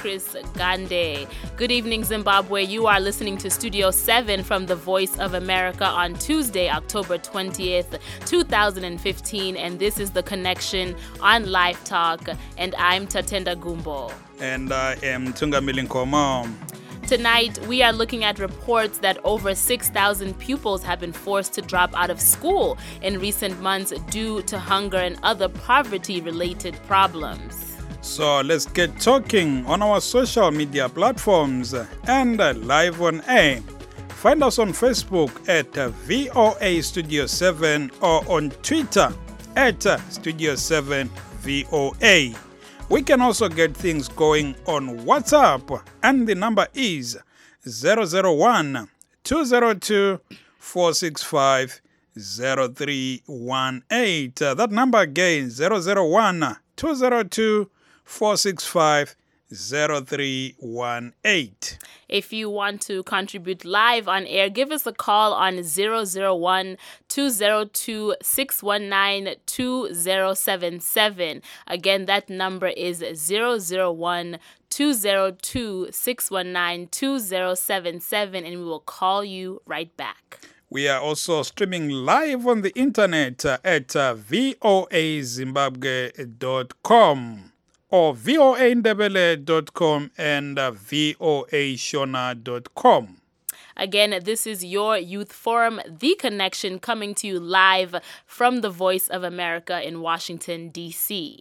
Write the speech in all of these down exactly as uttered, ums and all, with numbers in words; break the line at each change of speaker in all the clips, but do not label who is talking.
Chris Gande. Good evening, Zimbabwe. You are listening to Studio seven from the Voice of America on Tuesday, October twentieth, two thousand fifteen, and this is The Connection on Live Talk, and I'm Tatenda Gumbo.
And I am Tungamili Nkomo.
Tonight, we are looking at reports that over six thousand pupils have been forced to drop out of school in recent months due to hunger and other poverty-related problems.
So let's get talking on our social media platforms and live on air. Find us on Facebook at V O A Studio seven or on Twitter at Studio seven V O A. We can also get things going on WhatsApp, and the number is zero zero one, two zero two, four six five, zero three one eight. That number again, zero zero one, two zero two, four six five, zero three one eight.
If you want to contribute live on air, give us a call on zero zero one, two zero two, six one nine, two zero seven seven. Again, that number is zero zero one, two zero two, six one nine, two zero seven seven, and we will call you right back.
We are also streaming live on the internet at uh, voa zimbabwe dot com. or voa ndebele dot com and uh, voa shona dot com.
Again, this is your Youth Forum, The Connection, coming to you live from the Voice of America in Washington, D C.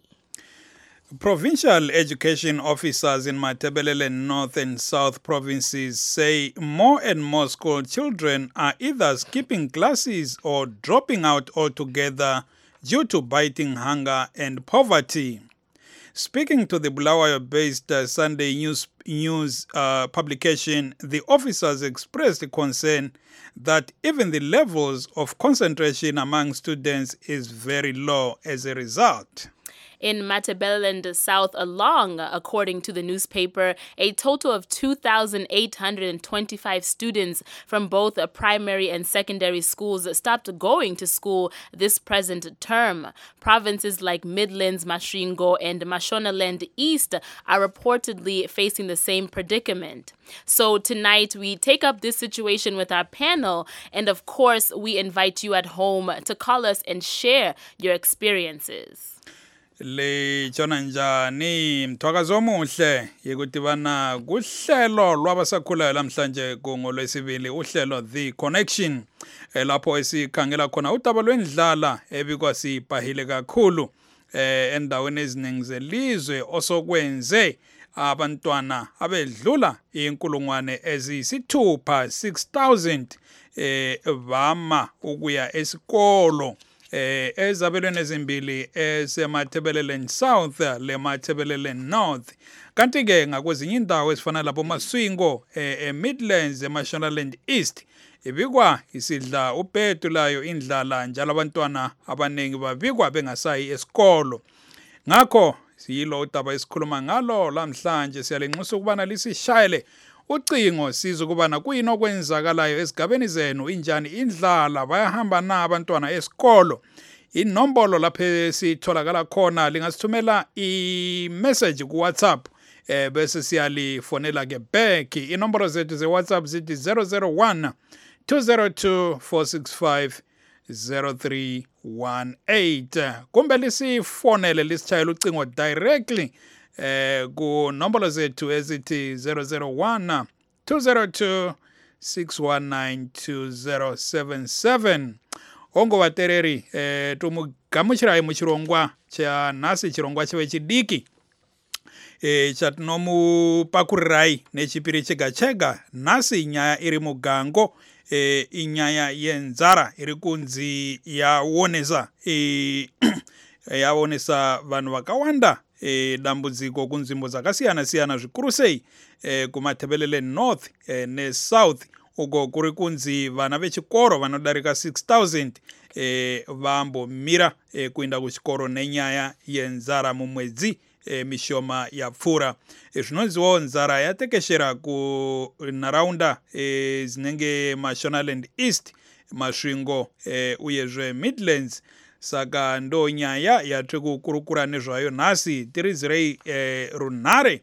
Provincial education officers in Matabeleland North and South provinces say more and more school children are either skipping classes or dropping out altogether due to biting hunger and poverty. Speaking to the Bulawayo-based uh, Sunday News, news uh, publication, the officers expressed concern that even the levels of concentration among students is very low as a result.
In Matabeleland South along, according to the newspaper, a total of two thousand eight hundred twenty-five students from both primary and secondary schools stopped going to school this present term. Provinces like Midlands, Masvingo, and Mashonaland East are reportedly facing the same predicament. So tonight, we take up this situation with our panel, and of course, we invite you at home to call us and share your experiences.
Le tshona njani mthwakazo omuhle yekudibana kuhlelo lwabasakhulayo namhlanje kungolwesibili uhlelo The Connection lapho esikhangela khona udaba lwendlala ebikwa sibhahile kakhulu eh endaweni eziningi zelizwe osokwenze abantwana abedlula inkulungwane eziyisithupha six thousand eh bama ukuya esikolo eh ezabelweni ezimbili esemathebeleland South le Mathebeleland North. Kanti ke ngakwezinye indawo ezifana lapho Masvingo eh Midlands eMashonaland East ibikwa isidla upetu layo indlala njalo abantwana abaningi babikwa bengasayi esikolo. Ngakho siyilo udaba esikhuluma ngalo lamhlanje siyalenxusa ukubana lisishayele ucingo siza ukubana kuyini okwenzakalayo esigabeni zenu injani indlala bayahamba na abantwana esikolo. Inombolo lapho sitholakala khona lingasithumela i-message ku WhatsApp eh bese siyalifonela ke back. Inombolo zethu ze WhatsApp zithi zero zero one, two zero two, four six five, zero three one eight. Kumbe lisifonele lisitshayela ucingo directly eh ku nombolo zethu ezithi zero zero one, two zero two, six one nine, two zero seven seven. Ongo watereri eh tumugamuchira muchirongwa cha nasi chirongwa chewe chidiki eh chatinomu pakurirai nechipiri chega chega nasi nyaya iri mugango eh inyaya yenzara iri kunzi yaonesa eh yaonesa vanhu vakawanda e dambudziko kunzvimbo dzakasiyana siyana zvikuru sei e kuMathebeleland North e ne South uko kuri kunzi vana vechikoro vanodarika six thousand e vambomira e kuenda kuchikoro nenyaya yenzara mumwedzi e mishoma yapfura. E zvinonziwo nzara yatekeshera kunharaunda e zinenge Mashonaland East, Masvingo e uyezve Midlands. Saka ndo nyaya yatiri kukurukura nezvayo nhasi tiridzirei e, runhare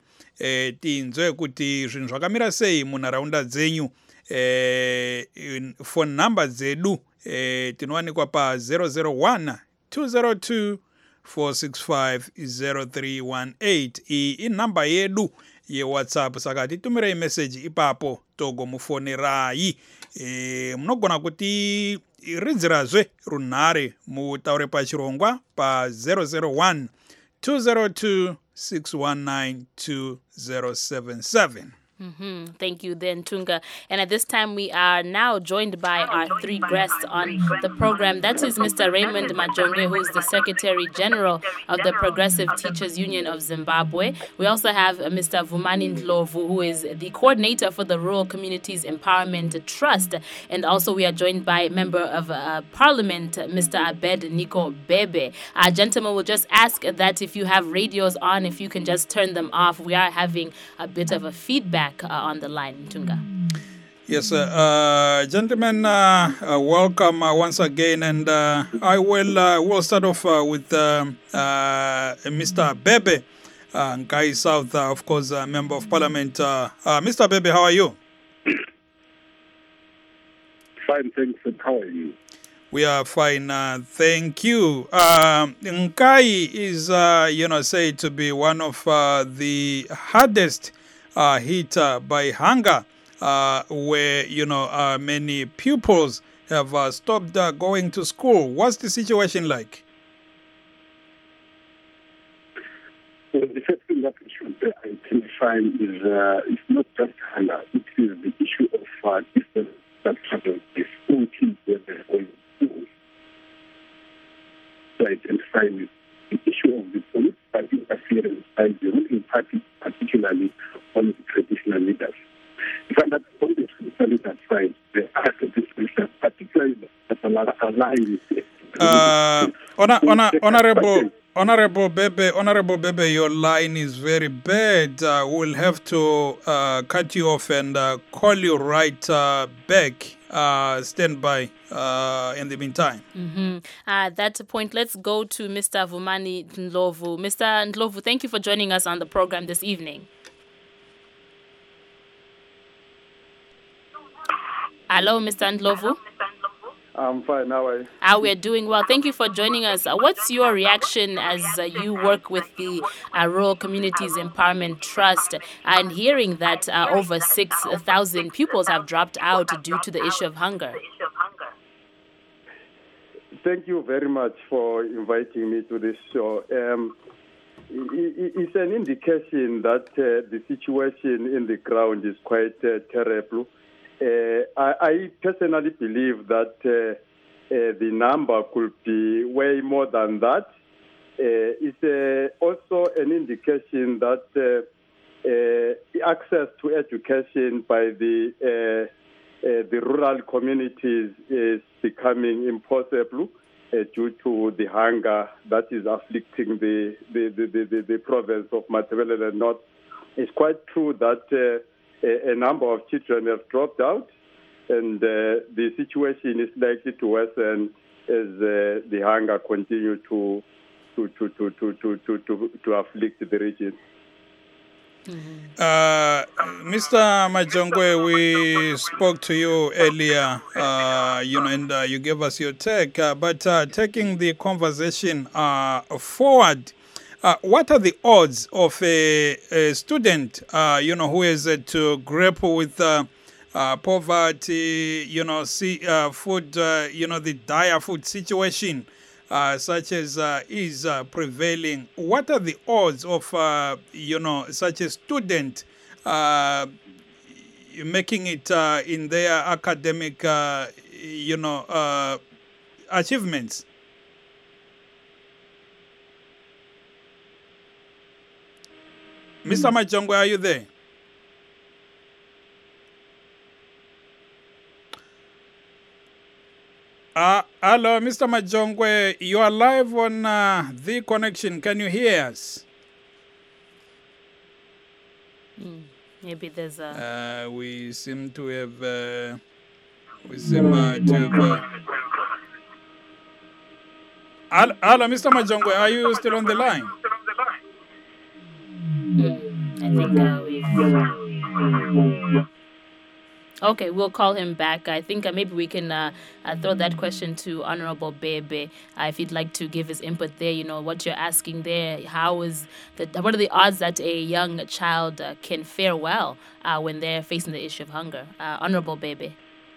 eh tinzwe kuti zvinhu zvakamira sei munharaunda dzenyu. eh phone number dzedu eh tinowanikwa pa zero zero one two zero two four six five zero three one eight. iyi inhamba yedu yeWhatsApp, saka titumire message ipapo togomufonerayi. e munogona kuti ridzirazve runhare mutaure pachirongwa pa zero zero one two zero two six one nine two zero seven seven.
Mm-hmm. Thank you, then, Tunga. And at this time, we are now joined by our three guests on the program. That is Mister Raymond Majongwe, who is the Secretary General of the Progressive Teachers Union of Zimbabwe. We also have uh, Mister Vumani Ndlovu, who is the coordinator for the Rural Communities Empowerment Trust. And also, we are joined by a member of uh, Parliament, Mister Abed Nico Bebe. Our gentlemen will just ask that if you have radios on, if you can just turn them off. We are having a bit of a feedback Uh, on the line, Tunga.
Yes, uh, uh, gentlemen, uh, uh, welcome uh, once again, and uh, I will uh, will start off uh, with um, uh, Mister Bebe, uh, Nkai South, uh, of course, uh, member of Parliament. Uh, uh, Mister Bebe, how are you?
Fine, thanks. And how are you?
We are fine, uh, thank you. Uh, Nkai is, uh, you know, said to be one of uh, the hardest Uh, hit uh, by hunger, uh, where you know uh, many pupils have uh, stopped uh, going to school. What's the situation like?
Well, the first thing that we should identify is uh, it's not just hunger; it is the issue of uh, distance that happens with school kids when they're going to school. So identify the issue of the police interference by the ruling party, particularly on the traditional leaders. In fact, that on the traditional leaders side, there are traditional, particularly that align with
uh, honor, honor, honorable, honorable Bebe, honorable Bebe, your line is very bad. Uh, we'll have to uh, cut you off and uh, call you right uh, back. Uh, stand by uh, in the meantime.
Mm-hmm. Uh, at that point, let's go to Mister Vumani Ndlovu. Mister Ndlovu, thank you for joining us on the program this evening. Hello, Mister Ndlovu.
I'm fine. How are you?
Uh, we're doing well. Thank you for joining us. Uh, what's your reaction as uh, you work with the uh, Rural Communities Empowerment Trust and hearing that uh, over six thousand pupils have dropped out due to the issue of hunger?
Thank you very much for inviting me to this show. Um, it's an indication that uh, the situation in the ground is quite uh, terrible. Uh, I, I personally believe that uh, uh, the number could be way more than that. Uh, it's uh, also an indication that uh, uh, access to education by the uh, uh, the rural communities is becoming impossible uh, due to the hunger that is afflicting the the, the, the, the province of Matabeleland North. It's quite true that uh, a number of children have dropped out, and uh, the situation is likely to worsen as uh, the hunger continues to to to to to to to, to, to afflict the region.
Mm-hmm. Uh, Mister Majongwe, we spoke to you earlier, uh, you know, and uh, you gave us your take. Uh, but uh, taking the conversation uh, forward. Uh, what are the odds of a, a student, uh, you know, who is uh, to grapple with uh, uh, poverty, you know, see uh, food, uh, you know, the dire food situation, uh, such as uh, is uh, prevailing? What are the odds of, uh, you know, such a student uh, making it uh, in their academic, uh, you know, uh, achievements? Mister Majongwe, are you there? Uh, hello, Mister Majongwe, you are live on uh, The Connection. Can you hear us?
Mm, maybe there's a...
Uh, we seem to have... Uh, we seem uh, to have... Uh... Hello, Mister Majongwe, are you still on the line?
Mm, I think uh, we've... Okay, we'll call him back. I think uh, maybe we can uh, uh, throw that question to Honorable Bebe uh, if he'd like to give his input there. You know, what you're asking there, how is the, what are the odds that a young child uh, can fare well uh, when they're facing the issue of hunger? Uh, Honorable Bebe.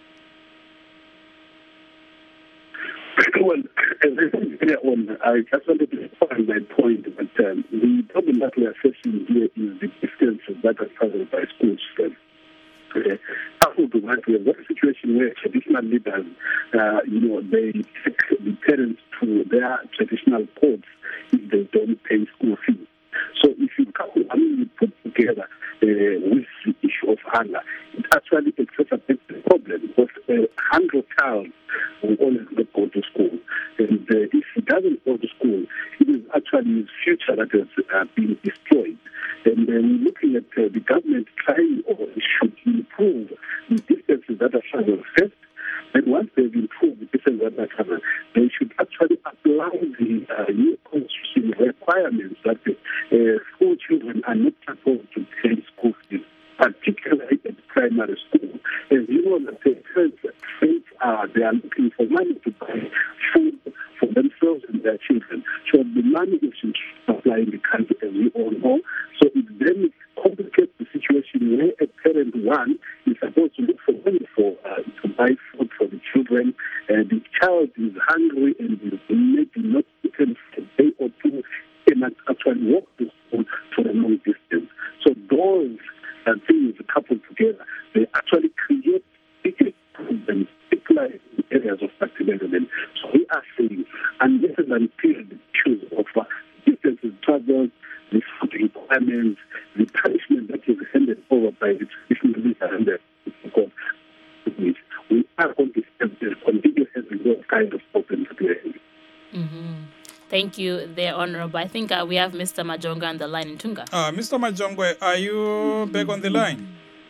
Well, as I said earlier on, I just wanted to find my point that um, the problem that we are facing here is the distances that are traveled by school students. Uh, coupled with that, we have got a situation where traditional leaders, uh, you know, they take the parents to their traditional courts if they don't pay school fees. So if you couple, I mean, you put together uh, with the issue of hunger, it actually exacerbates the problem because a hungry child will always not go to school. And uh, if he doesn't go to school, it is actually his future that has uh, been destroyed. And then looking at uh, the government trying or should improve the distances that are traveled first. And once they've improved the distances that are traveled, they should actually apply the uh, new constitution requirements that uh, school children are not supposed to pay school fees, particularly at primary school. As you know, that the parents are they are looking for money to buy food for themselves and their children. So the money is supply in the country, as we all know. So it then complicates the situation where a parent, one, is supposed to look for money for uh, to buy food for the children. Uh, the child is hungry and is maybe not eaten for a day or two, cannot actually walk to school for a long distance. So those uh, things coupled together, they actually create bigger problems, particularly in areas of tax development. So we are saying, unless and until the issues of uh, distances traveled, the food requirements, the punishment that is handed over by the traditional leader and the court, we are going to have this continuous kind of problem that we are having.
Mm-hmm. Thank you there, Honorable. I think uh, we have Mister Majonga on the line in Tunga.
Uh, Mister Majongwe, are you back on the line?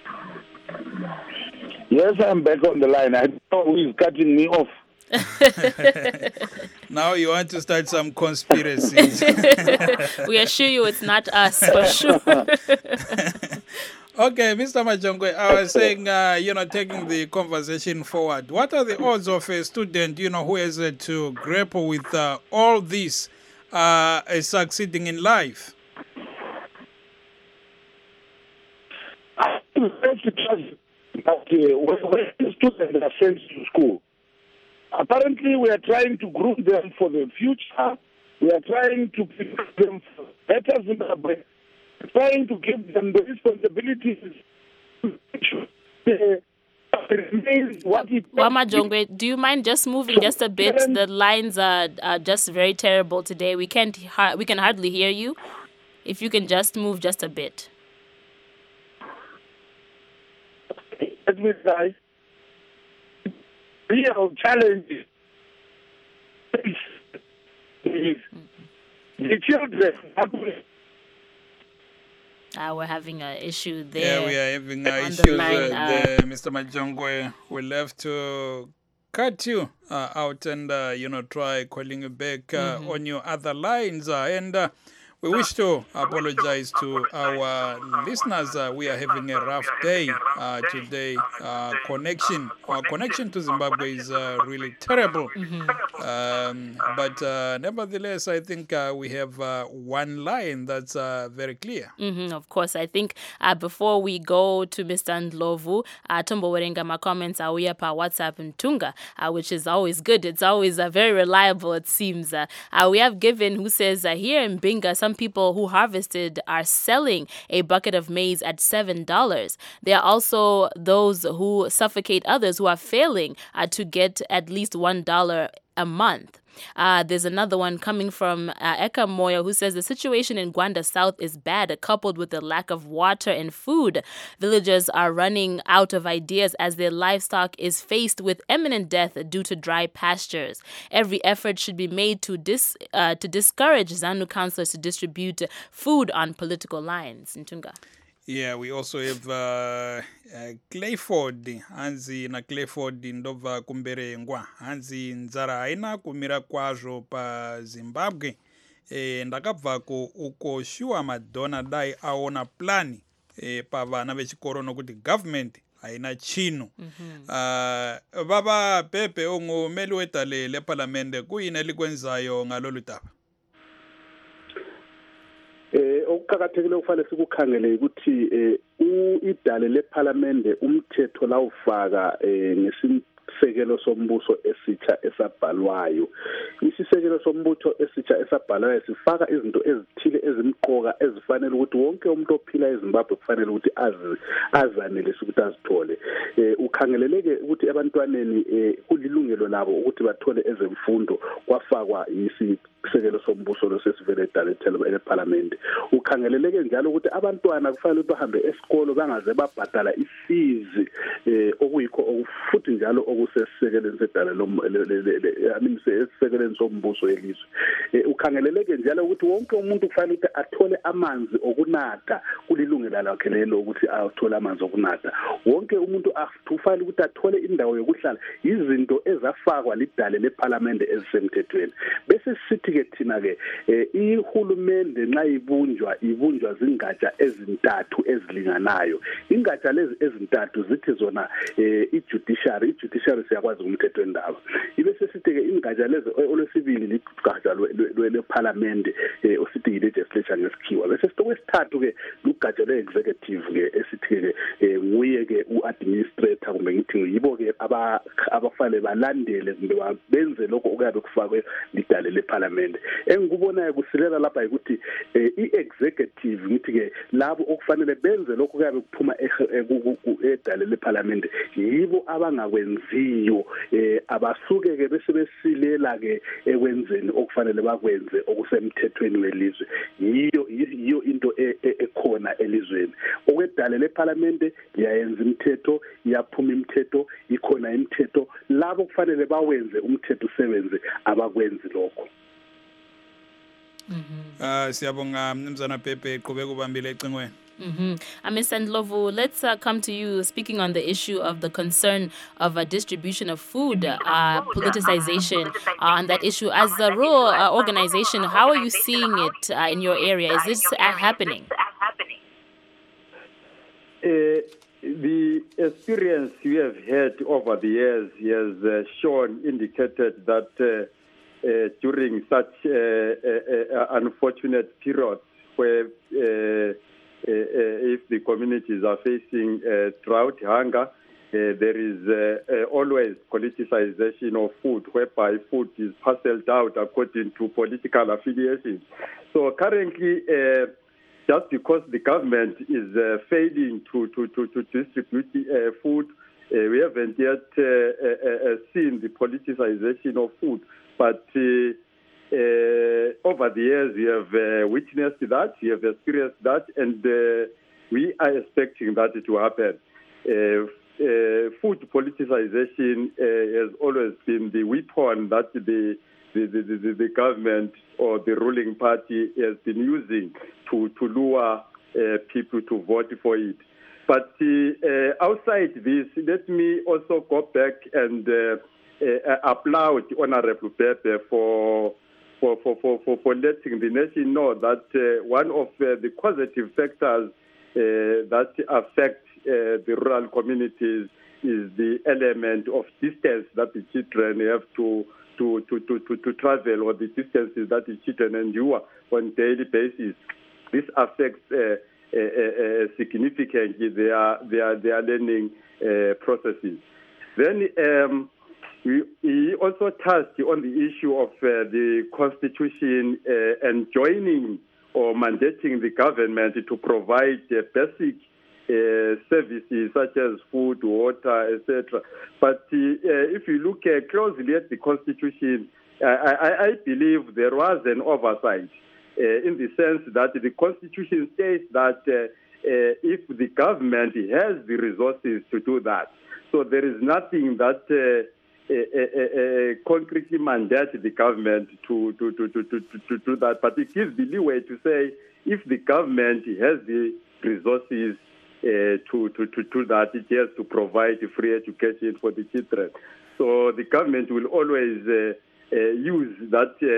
Yes, I'm back on the line. I don't know who is cutting me off.
Now you want to start some conspiracies.
We assure you it's not us, for sure.
Okay, Mister Majongwe, I was saying, uh, you know, taking the conversation forward, what are the odds of a student, you know, who has uh, to grapple with uh, all this uh, succeeding in life?
I think that uh, when the students are sent to school, apparently we are trying to groom them for the future. We are trying to prepare them for better Zimbabwe. Trying to give them the responsibilities
Wama Jongwe, do you mind just moving just a bit? The lines are, are just very terrible today. We can't we can hardly hear you. If you can just move just a bit.
Let me try. Real challenge is the children.
Uh, we're having an issue there.
Yeah, we are having uh, issues
the line,
uh,
uh,
there, Mister Majongwe. We'll have to cut you uh, out and, uh, you know, try calling you back uh, mm-hmm. on your other lines. Uh, and uh, we wish to apologize to our listeners. Uh, we are having a rough day uh, today. Uh, connection, our connection to Zimbabwe is uh, really terrible. Mm-hmm. Um, but uh, nevertheless, I think uh, we have uh, one line that's uh, very clear.
Mm-hmm, of course, I think uh, before we go to Mister Ndlovu, uh, Tombo Werenga, my comments are we up our WhatsApp in Tunga, uh, which is always good. It's always uh, very reliable, it seems. Uh, uh, we have Given who says uh, here in Binga, some people who harvested are selling a bucket of maize at seven dollars. There are also those who suffocate others who are failing uh, to get at least one dollar a month. Uh, there's another one coming from uh, Eka Moyo who says the situation in Gwanda South is bad, coupled with the lack of water and food. Villagers are running out of ideas as their livestock is faced with imminent death due to dry pastures. Every effort should be made to dis uh, to discourage ZANU councillors to distribute food on political lines. Ntunga.
Yeah, we also have uh, uh, Clayford, hanzi na Clayford ndobva kumberengwa, hanzi nzara haina kumira kwazvo pa Zimbabwe. eh ndakabva ku ukoshiwa madona dai aona plani eh pavana vechikoro nokuti government haina chino. uh, baba Pepe ungumeli wedale leparlamente kuyini elikwenzayo ngalolu daba?
Eh okuqhakathekile kufanele sikukhangele ukuthi eh idale leparlamente umthetho lawufaka eh ngesisekelo sombuso esitsha esabhalwayo. Isisekelo sombuso esitsha esabhalwayo sifaka izinto ezithile ezimqoka ezifanele ukuthi wonke umuntu ophila eZimbabwe kufanele ukuthi azi azanelise ukuthi azithole. Eh ukhangeleleke ukuthi abantwaneni eh kulilungelo labo ukuthi bathole ezemfundo kwafakwa isisekelo sombuso losesivele edale leparlamente. Ukhangeleleke njalo ukuthi abantwana kufanele bahambe esikolo bangaze babhadala ifees eh okuyikho futhi njalo okusesisekeleni sedale lo amini sesisekeleni sombuso elizwe. Ukhangeleleke njalo ukuthi wonke umuntu kufanele ukuthi athole amanzi okunatha kulilungelo lakhe lelo ukuthi athole amanzi okunatha. Wonke umuntu kufanele ukuthi athole indawo yokuhlala izinto ezafakwa lidale leparlamente ezisemthethweni. Bese sithi ke thina ke ihulumende nxa ibunjwa ibunjwa zingatsha ezintathu ezilinganayo. Ingatsha lezi ezintathu zithi zona i-judiciary i-judiciary siyakwazi umthetho wendaba. Ibe sesithi ke ingatsha lezi olwesibili ligatsha lweparlamente osithi yi-legislature ngesikhiwa. Bese sithi kwesithathu ke lugatsha lwe-executive ke esithi ke nguye ke u-administrator kumbe ngithi yibo ke abafanele balandele kumbe benze lokho okuyabe kufakwe lidale leparlamente. Engikubonayo kusilela lapha ukuthi i-executive ngithi ke labo okufanele benze lokho okuyabe kuphuma edale leparlamente yibo abangakwenziyo abasuke ke bese besilela ke ekwenzeni okufanele bakwenze okusemthethweni welizwe. Yiyo yiyo into ekhona elizweni. Okwedale leparlamente liyayenza imithetho iyaphuma imithetho ikhona imithetho labo kufanele bawenze umthetho usebenze abakwenzi lokho.
Ah siyabonga mnumzana Pepe qhubeka ubambile ecingweni.
Mm-hmm. Uh, Mister Ndlovu, let's uh, come to you speaking on the issue of the concern of uh, distribution of food, uh, politicization uh, on that issue. As a rural uh, organization, how are you seeing it uh, in your area? Is this uh, happening?
Uh, the experience we have had over the years has uh, shown, indicated that uh, uh, during such uh, uh, uh, unfortunate periods where uh, Uh, uh, if the communities are facing uh, drought, hunger, uh, there is uh, uh, always politicization of food, whereby food is parceled out according to political affiliations. So currently, uh, just because the government is uh, failing to, to, to, to distribute uh, food, uh, we haven't yet uh, uh, uh, seen the politicization of food. But uh, Uh, over the years, we have uh, witnessed that, we have experienced that, and uh, we are expecting that to happen. Uh, uh, food politicization uh, has always been the weapon that the the, the, the the government or the ruling party has been using to, to lure uh, people to vote for it. But uh, outside this, let me also go back and uh, uh, applaud Honorable Pepe for For, for, for, for letting the nation know that uh, one of uh, the positive factors uh, that affect uh, the rural communities is the element of distance that the children have to to, to, to, to, to travel, or the distances that the children endure on a daily basis. This affects uh, uh, uh, significantly their, their, their learning uh, processes. Then um, We, he also touched on the issue of uh, the Constitution uh, and joining or mandating the government to provide uh, basic uh, services such as food, water, et cetera. But uh, if you look uh, closely at the Constitution, I, I, I believe there was an oversight uh, in the sense that the Constitution states that uh, uh, if the government has the resources to do that, so there is nothing that uh, Uh, uh, uh, concretely mandate the government to, to, to, to, to, to do that, but it gives the leeway to say if the government has the resources uh, to, to, to do that, it has to provide free education for the children. So the government will always uh, uh, use that uh,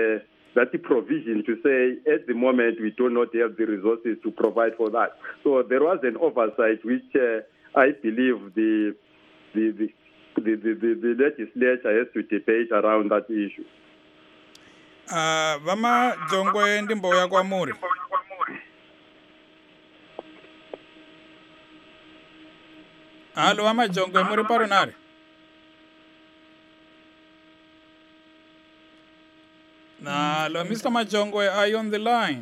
that's the provision to say at the moment we do not have the resources to provide for that. So there was an oversight which uh, I believe the the, the the the the legislature has to debate around that issue.
Uh, vama Jongwe ndimbo ya kwa muri. Halo vama Jongwe muri paronare. Nah, hello, Mister Majongwe, are you on the line?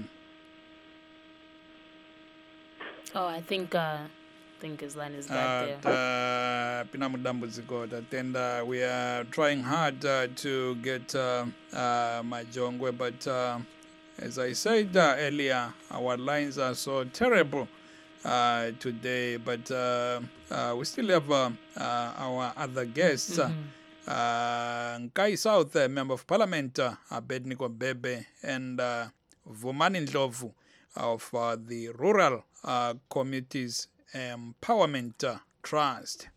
Oh, I think uh, I think his line is back
uh,
there.
Uh, and uh, we are trying hard uh, to get uh, uh, Majongwe, but uh, as I said uh, earlier, our lines are so terrible uh, today. But uh, uh, we still have uh, uh, our other guests. Mm-hmm. Uh, Nkai South, uh, Member of Parliament, uh, Abednego Bebe, and uh, Vumani Ndlovu of uh, the Rural uh, Communities Empowerment uh, Trust.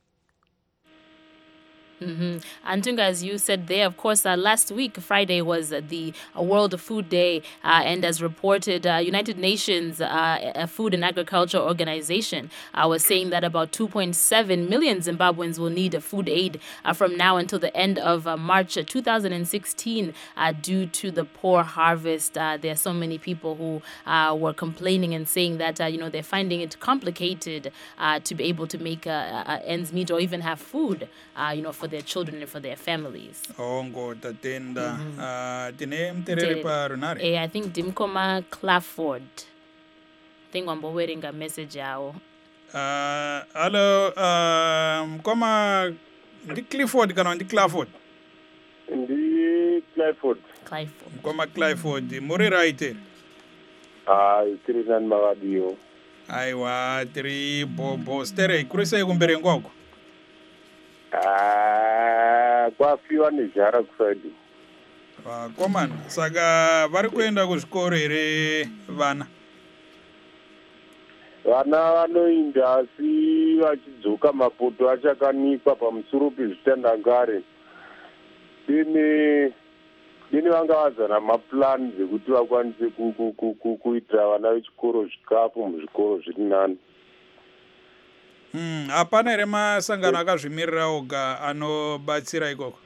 Mm-hmm. And Tunga, as you said there, of course, uh, last week, Friday, was uh, the uh, World Food Day. Uh, and as reported, uh, United Nations uh, Food and Agriculture Organization uh, was saying that about two point seven million Zimbabweans will need a food aid uh, from now until the end of uh, March two thousand sixteen uh, due to the poor harvest. Uh, there are so many people who uh, were complaining and saying that, uh, you know, they're finding it complicated uh, to be able to make uh, uh, ends meet or even have food, uh, you know, for their children and for their families.
Oh, God, tatenda. Uh, tine mterere pa runare.
Eh, I think Dimkoma Clafford. I think I'm wearing a message out.
Uh, hello, um, koma ndi Clifford kana ndi Clafford?
Ndi Clifford.
Clifford.
Koma Clifford, muri right?
Ah, tiri nan magadio.
Aiwa, tiri bobo stere kurisa kumbere ngoko.
Ah, kwafiwa nejara kusadi.
Ah, komana, saka vari kuenda kuzvikoro here vana?
Vana vanoinda asi vachidzoka mapoto achakanikwa pamusoro pezvitandangare. Dini dini vanga vazana maplan dzekuti vakwanise kuitira vana vechikoro zvikafu muzvikoro zviri nani.
Hmm, hapana here masangano akazvimirira oga anobatsira ikoko?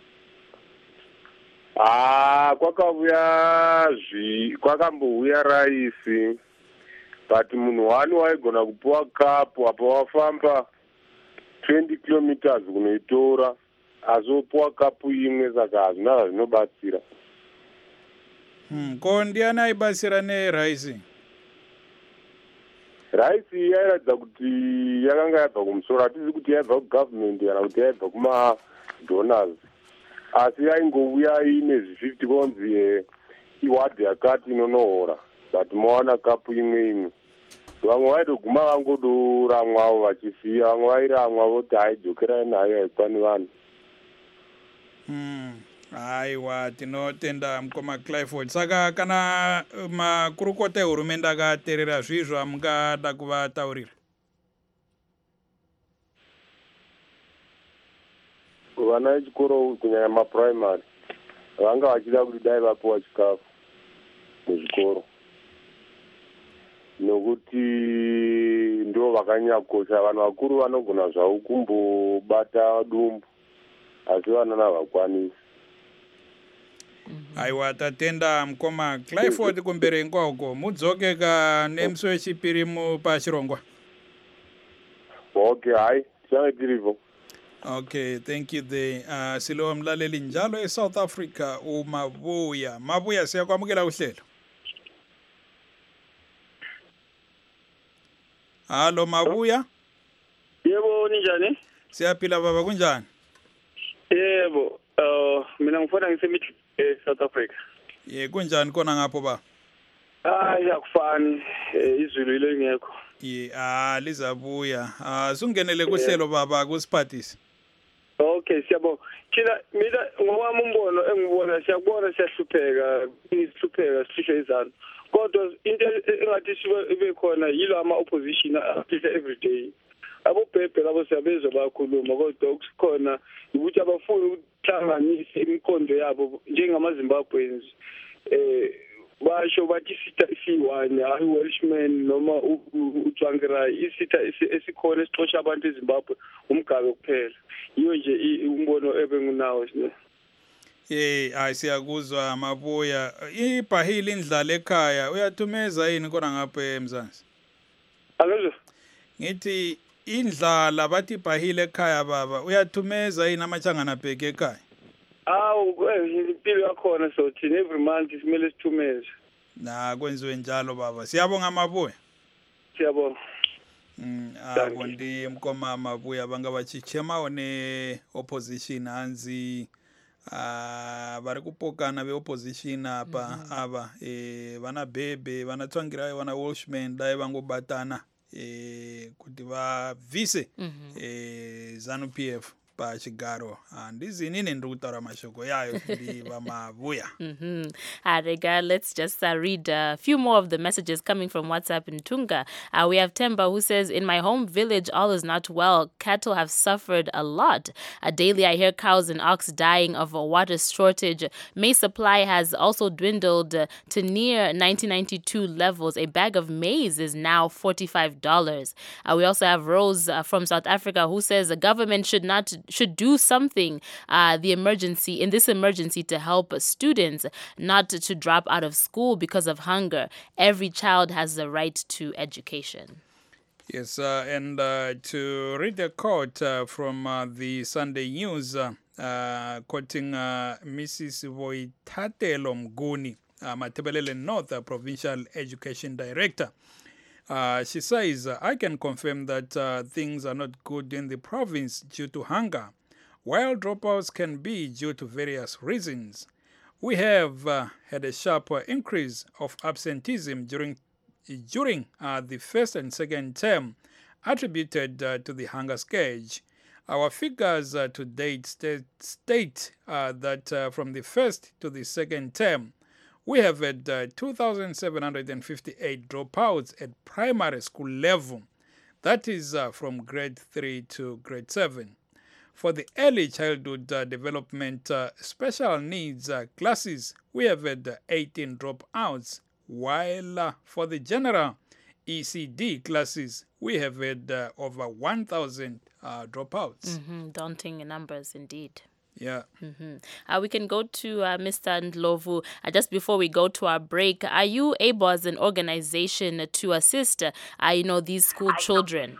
Ah, kwakauya zvi kwakambouya raisi. But munhu wani waigona kupuwa kapu apo wafamba twenty kilometers kunoitora azopuwa kapu imwe saka hazvina zvazvinobatsira.
Hmm, ko ndiani aibatsira neraisi?
Raisi yairatidza kuti yakanga yabva kumusoro, hatizi kuti yaibva kugovernment kana kuti yaibva kumadonors, asi yaingouya ine zvififty konzi iwadhi yakati inonohora, but mowana kapu imwe imwe. Vamwe vaitoguma vangodoramwavo vachisiya, vamwe vairamwa voti haidzokerai nayo haikwani vanhu.
Hmm. Aiwa, tinotenda mukoma Clifford. Saka kana makurukota ehurumende akateerera zvizvo amungada kuvataurira?
Vana vechikoro kunyanya mapuraimari vanga vachida kuti dai vapuwa chikafu muzvikoro, nokuti ndo vakanyakosha. Vanhu vakuru vanogona zvavo kumbobata dumbu asi vana navakwanisi.
Aiwa, tatenda mukoma Clifford kumbere ngwauko. Mudzoke ka nemusi wechipiri pachirongwa.
Okay, hai tichave tiripo.
Okay, thank you there. Uh, silo mlaleli njalo eSouth Africa uMabuya. Mabuya, siyakwamukela uhlelo. Halo Mabuya.
Yebo, ninjani?
Siyaphila baba, kunjani?
Yebo, uh, mina ngifuna ngisemit eh South Africa.
Ye kunjani kona ngapho ba?
Ah, yakufani, izulu ile ngekho.
Ye, ah lizabuya. Ah sungenele kuhlelo baba kusiphathisi.
Okay, siyabo. Kila mina ngowami umbono engibona siyabona siyahlupheka, isihlupheka sisho izalo. Kodwa into engathi sibe khona yilo ama opposition afika every day. Abobhebhe labo siyabezwa bakhuluma, kodwa ukusikhona ukuthi abafuni ukuhlanganisa imikondo yabo njengamaZimbabweans. eh basho bathi isitha isi-one hayi Welshman noma uTsvangirai isitha esikhona esixosha abantu eZimbabwe umgabe kuphela yiyo nje umbono ebengunawo sine.
Eh ayisiyakuzwa Mabuya ibhahile indlala ekhaya uyathumeza yini kona ngapha eMzansi?
Alo
Ngithi indlala bathi ibhahile ekhaya baba uyathumeza yini amachangana bheke ekhaya?
Awu impilo yakhona so thina every month simele sithumeze.
Na kwenziwe njalo baba. Siyabonga Mabuya.
Siyabonga.
Mm abondi mkoma Mabuya bangabachichema one opposition hanzi ah bari kupokana be opposition apa aba eh bana bebe bana Tsvangirai bana Welshman dai bangobatana eh kuti va vise eh ZANU P F pa chigaro andizini nendikutaura mashoko yayo ndi Mabuya.
Mhm. Arega, let's just uh, read a few more of the messages coming from WhatsApp in Tunga. Uh, we have Temba who says, in my home village, all is not well. Cattle have suffered a lot. Uh, daily, I hear cows and ox dying of a water shortage. Maize supply has also dwindled uh, to near nineteen ninety-two levels. A bag of maize is now forty-five dollars. Uh, we also have Rose uh, from South Africa who says the government should not should do something uh, the emergency in this emergency to help students not to drop out of school because of hunger. Every child has the right to education.
Yes, uh, and uh, to read a quote uh, from uh, the Sunday News, uh, uh, quoting uh, Missus Voitatelo Mguni, uh, Matebelele North uh, Provincial Education Director. Uh, she says, I can confirm that uh, things are not good in the province due to hunger, while dropouts can be due to various reasons. We have uh, had a sharp uh, increase of absenteeism during during uh, the first and second term, attributed uh, to the hunger scourge. Our figures uh, to date state, state uh, that uh, from the first to the second term, we have had uh, two thousand seven hundred fifty-eight dropouts at primary school level. That is uh, from grade three to grade seven. For the early childhood uh, development uh, special needs uh, classes, we have had uh, eighteen dropouts, while uh, for the general E C D classes, we have had uh, over one thousand uh, dropouts.
Mm-hmm. Daunting numbers indeed.
Yeah.
Mm-hmm. Uh, we can go to uh, Mister Ndlovu. Uh, just before we go to our break, are you able as an organization to assist, uh, you know, these school children?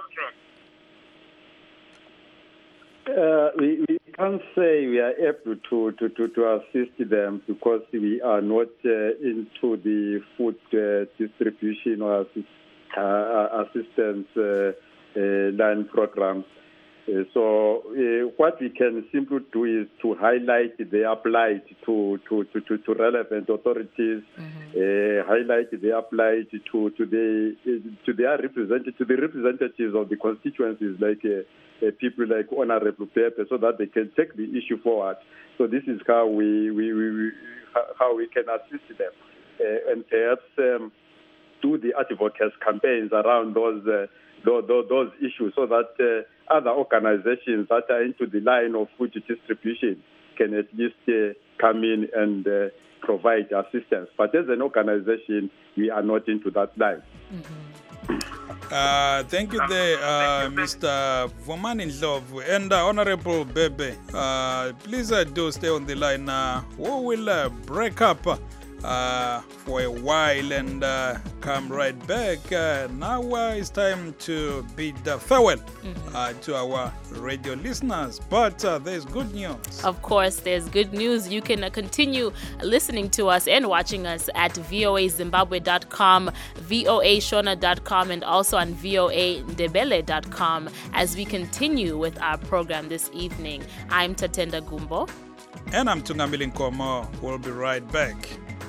Uh, we, we can't say we are able to, to, to, to assist them because we are not uh, into the food uh, distribution or assist, uh, assistance uh, uh, line programs. Uh, so uh, what we can simply do is to highlight their plight to, to, to, to, to relevant authorities, mm-hmm. uh, highlight their plight to, to, the, to, their representative, to the representatives of the constituencies like uh, uh, people like Honorable Pepe, so that they can take the issue forward. So this is how we, we, we, we how we can assist them. Uh, and perhaps um, do the advocacy campaigns around those, uh, those, those issues so that uh, other organizations that are into the line of food distribution can at least uh, come in and uh, provide assistance. But as an organization, we are not into that line.
Mm-hmm.
Uh, thank you there, uh, Mister Vumani Ndlovu. And uh, Honorable Bebe, uh, please uh, do stay on the line. Uh, we will uh, break up uh, for a while and uh, come right back. Uh, now uh, it's time to bid uh, farewell mm-hmm. uh, to our radio listeners. But uh, there's good news.
Of course, there's good news. You can uh, continue listening to us and watching us at V O A Zimbabwe dot com, V O A Shona dot com, and also on V O A Ndebele dot com as we continue with our program this evening. I'm Tatenda Gumbo.
And I'm Tungamili Nkomo. We'll be right back.